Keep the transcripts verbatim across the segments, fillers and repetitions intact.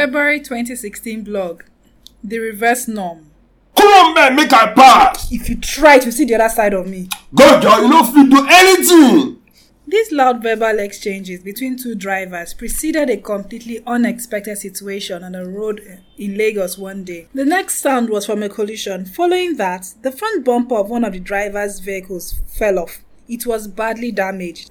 February twenty sixteen blog, The Reverse Norm. Come on, man, make I pass. If you try to see the other side of me. God, girl, you no fit do anything. These loud verbal exchanges between two drivers preceded a completely unexpected situation on a road in Lagos one day. The next sound was from a collision. Following that, the front bumper of one of the driver's vehicles fell off. It was badly damaged.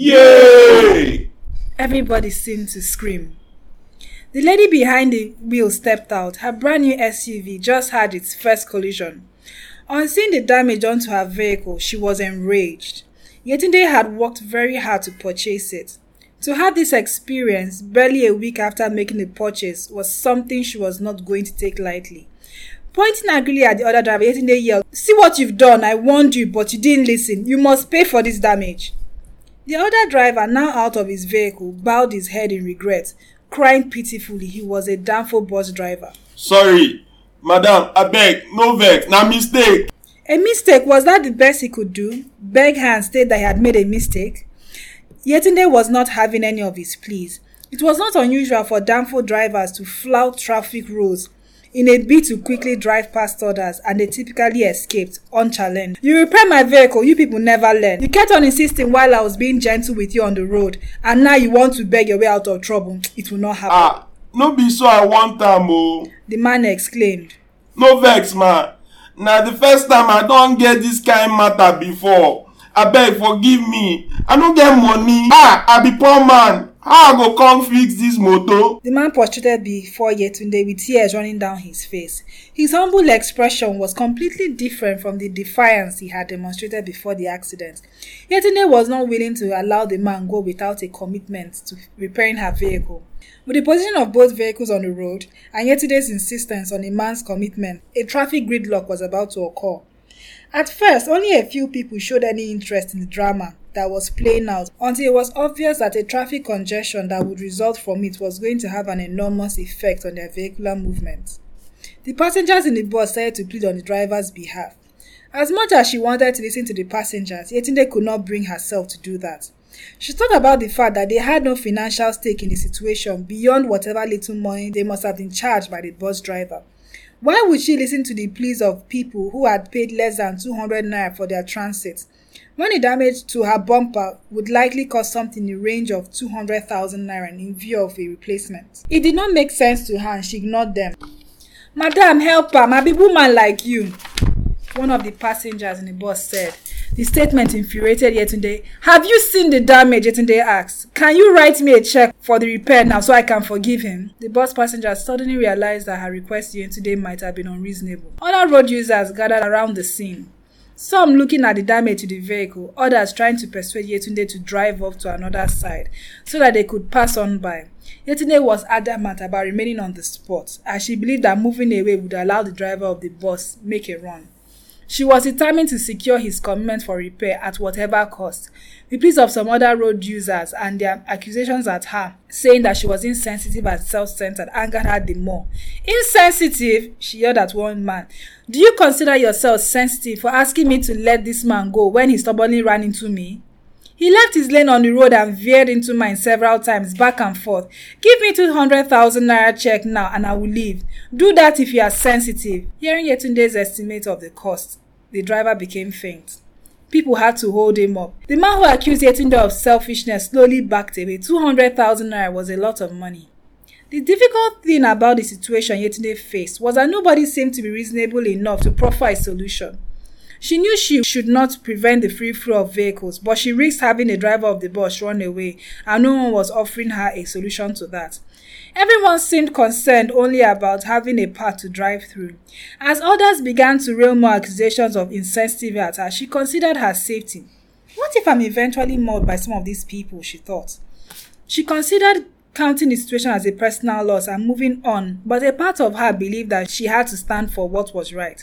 Yay! Everybody seemed to scream. The lady behind the wheel stepped out. Her brand new S U V just had its first collision. On seeing the damage onto her vehicle, she was enraged. Yetunde had worked very hard to purchase it. To have this experience barely a week after making the purchase was something she was not going to take lightly. Pointing angrily at the other driver, Yetunde yelled, "See what you've done, I warned you, but you didn't listen. You must pay for this damage." The other driver, now out of his vehicle, bowed his head in regret, crying pitifully. He was a Danfo bus driver. Sorry, madam, abeg, no vex, na mistake. A mistake? Was that the best he could do? Beg her and state that he had made a mistake? Yetunde was not having any of his pleas. It was not unusual for Danfo drivers to flout traffic rules in a bid to quickly drive past others, and they typically escaped unchallenged. "You repair my vehicle, you people never learn. You kept on insisting while I was being gentle with you on the road, and now you want to beg your way out of trouble. It will not happen." Ah, no be so I want am o. The man exclaimed. No vex, man. Na the first time I don get this kind matter before. Abeg, forgive me. I no get money. Ah, I be poor man. How I go come fix this motor? The man prostrated before Yetunde with tears running down his face. His humble expression was completely different from the defiance he had demonstrated before the accident. Yetunde was not willing to allow the man go without a commitment to repairing her vehicle. With the position of both vehicles on the road and Yetunde's insistence on the man's commitment, a traffic gridlock was about to occur. At first, only a few people showed any interest in the drama that was playing out until it was obvious that a traffic congestion that would result from it was going to have an enormous effect on their vehicular movement. The passengers in the bus started to plead on the driver's behalf. As much as she wanted to listen to the passengers, Yetunde could not bring herself to do that. She thought about the fact that they had no financial stake in the situation beyond whatever little money they must have been charged by the bus driver. Why would she listen to the pleas of people who had paid less than two hundred naira for their transit, when the damage to her bumper would likely cost something in the range of two hundred thousand naira in view of a replacement? It did not make sense to her and she ignored them. "Madam, help her, I be woman like you," one of the passengers in the bus said. The statement infuriated Yetunde. "Have you seen the damage?" Yetunde asked. "Can you write me a check for the repair now so I can forgive him?" The bus passenger suddenly realized that her request to Yetunde might have been unreasonable. Other road users gathered around the scene. Some looking at the damage to the vehicle, others trying to persuade Yetunde to drive off to another side so that they could pass on by. Yetunde was adamant about remaining on the spot, as she believed that moving away would allow the driver of the bus make a run. She was determined to secure his commitment for repair at whatever cost. The pleas of some other road users and their accusations at her, saying that she was insensitive and self-centered, angered her the more. "Insensitive?" she yelled at one man. "Do you consider yourself sensitive for asking me to let this man go when he stubbornly ran into me? He left his lane on the road and veered into mine several times, back and forth. Give me two hundred thousand naira check now and I will leave. Do that if you are sensitive." Hearing Yetunde's estimate of the cost, the driver became faint. People had to hold him up. The man who accused Yetunde of selfishness slowly backed away. two hundred thousand naira was a lot of money. The difficult thing about the situation Yetunde faced was that nobody seemed to be reasonable enough to proffer a solution. She knew she should not prevent the free flow of vehicles, but she risked having a driver of the bus run away, and no one was offering her a solution to that. Everyone seemed concerned only about having a path to drive through. As others began to rail more accusations of insensitivity at her, she considered her safety. What if I'm eventually mauled by some of these people, she thought. She considered counting the situation as a personal loss and moving on, but a part of her believed that she had to stand for what was right.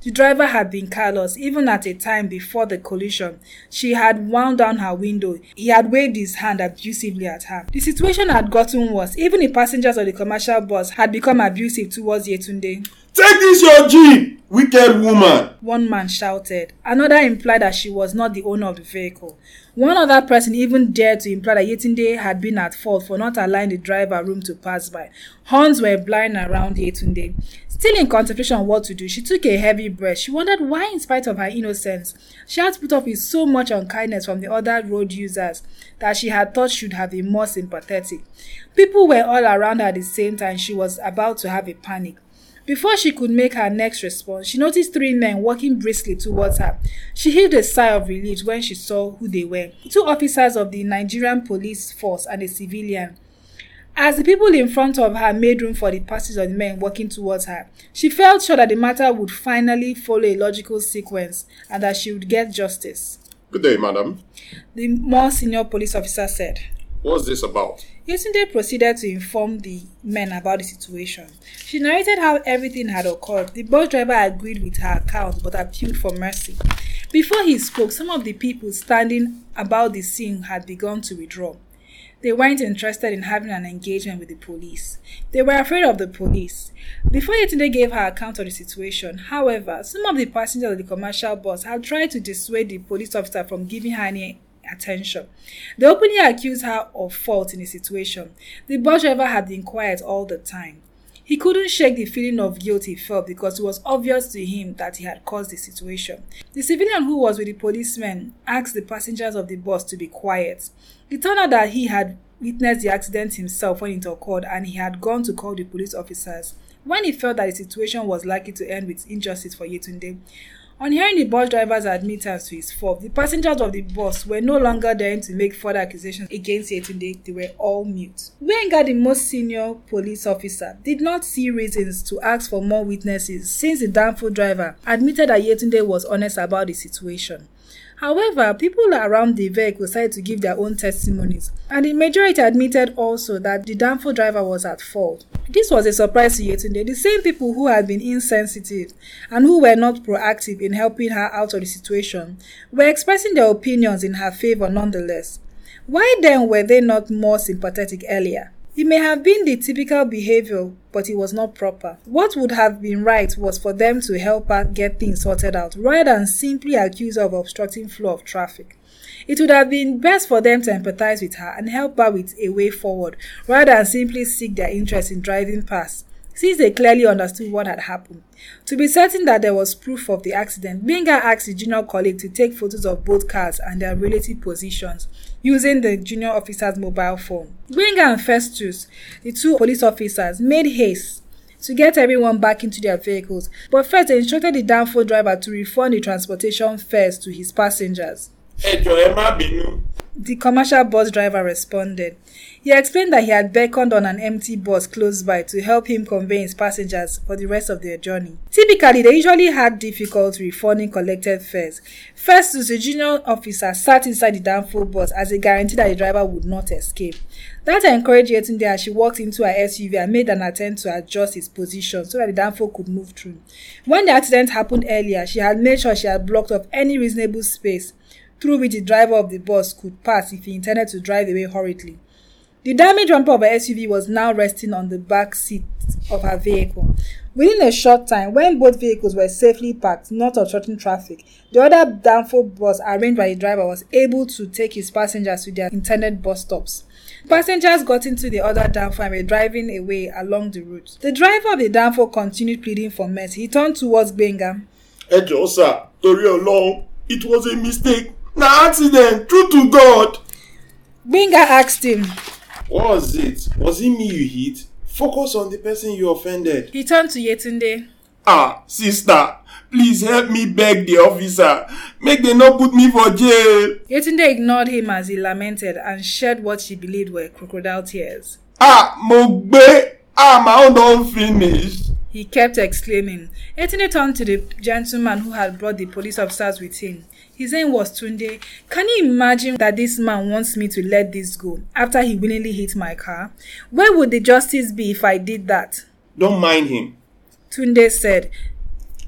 The driver had been careless even at a time before the collision. She had wound down her window. He had waved his hand abusively at her. The situation had gotten worse. Even the passengers of the commercial bus had become abusive towards Yetunde. Take this your jeep, wicked woman! One man shouted. Another implied that she was not the owner of the vehicle. One other person even dared to imply that Yetunde had been at fault for not allowing the driver room to pass by. Horns were blowing around Yetunde. Still in contemplation on what to do, she took a heavy breath. She wondered why, in spite of her innocence, she had to put up with so much unkindness from the other road users that she had thought should have been more sympathetic. People were all around her at the same time. She was about to have a panic. Before she could make her next response, she noticed three men walking briskly towards her. She heaved a sigh of relief when she saw who they were. Two officers of the Nigerian police force and a civilian. As the people in front of her made room for the passage of the men walking towards her, she felt sure that the matter would finally follow a logical sequence and that she would get justice. Good day, madam. The more senior police officer said. What's this about? Yetunde proceeded to inform the men about the situation. She narrated how everything had occurred. The bus driver agreed with her account but appealed for mercy. Before he spoke, some of the people standing about the scene had begun to withdraw. They weren't interested in having an engagement with the police. They were afraid of the police. Before Yetunde gave her account of the situation, however, some of the passengers of the commercial bus had tried to dissuade the police officer from giving her any attention. They openly accused her of fault in the situation. The bus driver had been quiet all the time. He couldn't shake the feeling of guilt he felt because it was obvious to him that he had caused the situation. The civilian who was with the policemen asked the passengers of the bus to be quiet. It turned out that he had witnessed the accident himself when it occurred and he had gone to call the police officers when he felt that the situation was likely to end with injustice for Yetunde. On hearing the bus driver's admittance to his fault, the passengers of the bus were no longer daring to make further accusations against Yetunde. They were all mute. Gbenga, the most senior police officer, did not see reasons to ask for more witnesses since the downfall driver admitted that Yetunde was honest about the situation. However, people around the vehicle decided to give their own testimonies, and the majority admitted also that the downfall driver was at fault. This was a surprise to Yetunde. The same people who had been insensitive and who were not proactive in helping her out of the situation were expressing their opinions in her favor nonetheless. Why then were they not more sympathetic earlier? It may have been the typical behavior, but it was not proper. What would have been right was for them to help her get things sorted out, rather than simply accuse her of obstructing flow of traffic. It would have been best for them to empathize with her and help her with a way forward, rather than simply seek their interest in driving past, since they clearly understood what had happened. To be certain that there was proof of the accident, Gbenga asked his junior colleague to take photos of both cars and their relative positions, using the junior officer's mobile phone. Gbenga and Festus, the two police officers, made haste to get everyone back into their vehicles, but first they instructed the downfall driver to refund the transportation fares to his passengers. The commercial bus driver responded. He explained that he had beckoned on an empty bus close by to help him convey his passengers for the rest of their journey. Typically, they usually had difficulty refunding collected fares. Festus, the junior officer, sat inside the downfall bus as a guarantee that the driver would not escape. That encouraged Yetunde as she walked into her S U V and made an attempt to adjust his position so that the downfall could move through. When the accident happened earlier, she had made sure she had blocked up any reasonable space through which the driver of the bus could pass if he intended to drive away hurriedly. The damaged bumper of her S U V was now resting on the back seat of her vehicle. Within a short time, when both vehicles were safely parked, not obstructing traffic, the other downfall bus arranged by the driver was able to take his passengers to their intended bus stops. Passengers got into the other downfall and were driving away along the route. The driver of the downfall continued pleading for mercy. He turned towards Gbenga. Ẹ jọ̀ọ́ sir, torí Ọlọ́run, it was a mistake. Na accident, true to God. Gbenga asked him. What was it? Was it me you hit? Focus on the person you offended. He turned to Yetunde. Ah, sister, please help me beg the officer. Make them not put me for jail. Yetunde ignored him as he lamented and shed what she believed were crocodile tears. Ah, Mogbe, ah, my own don't finish. He kept exclaiming. Yetunde turned to the gentleman who had brought the police officers with him. His name was Tunde. Can you imagine that this man wants me to let this go after he willingly hit my car? Where would the justice be if I did that? Don't mind him. Tunde said.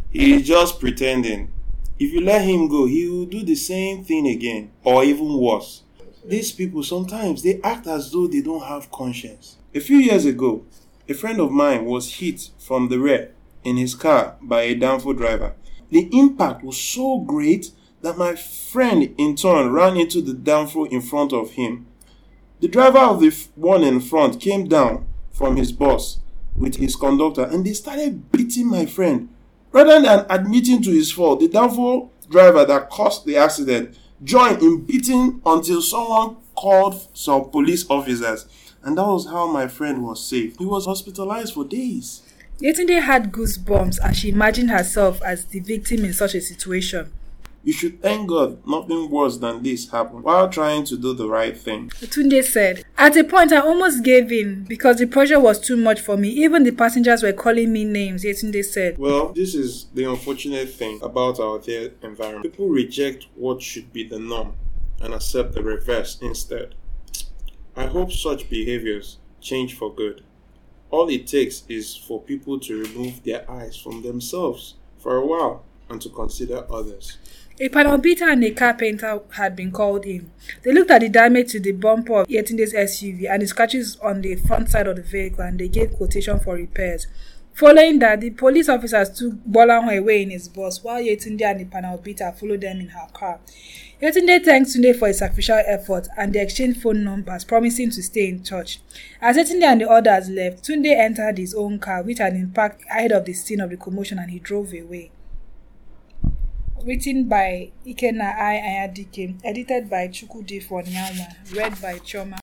He is just pretending. If you let him go, he will do the same thing again, or even worse. These people, sometimes they act as though they don't have conscience. A few years ago, a friend of mine was hit from the rear in his car by a downfall driver. The impact was so great that my friend in turn ran into the downfall in front of him. The driver of the one in front came down from his bus with his conductor and they started beating my friend. Rather than admitting to his fault, the downfall driver that caused the accident joined in beating until someone called some police officers. And that was how my friend was saved. He was hospitalized for days. Yetunde had goosebumps as she imagined herself as the victim in such a situation. You should thank God nothing worse than this happened while trying to do the right thing. Yetunde said, "At a point I almost gave in because the pressure was too much for me. Even the passengers were calling me names," Yetunde said. Well, this is the unfortunate thing about our theatre environment. People reject what should be the norm and accept the reverse instead. I hope such behaviors change for good. All it takes is for people to remove their eyes from themselves for a while and to consider others. A panel beater and a carpenter had been called in. They looked at the damage to the bumper of Yetunde's S U V and the scratches on the front side of the vehicle and they gave quotation for repairs. Following that, the police officers took Bolanho away in his bus while Yetunde and the panel beater followed them in her car. Yetunde thanked Tunde for his sacrificial effort and they exchanged phone numbers, promising to stay in touch. As Yetunde and the others left, Tunde entered his own car, which had been parked ahead of the scene of the commotion, and he drove away. Written by Ikenna I. Ayadike, edited by Chukwudi Fonyanwa, read by Choma.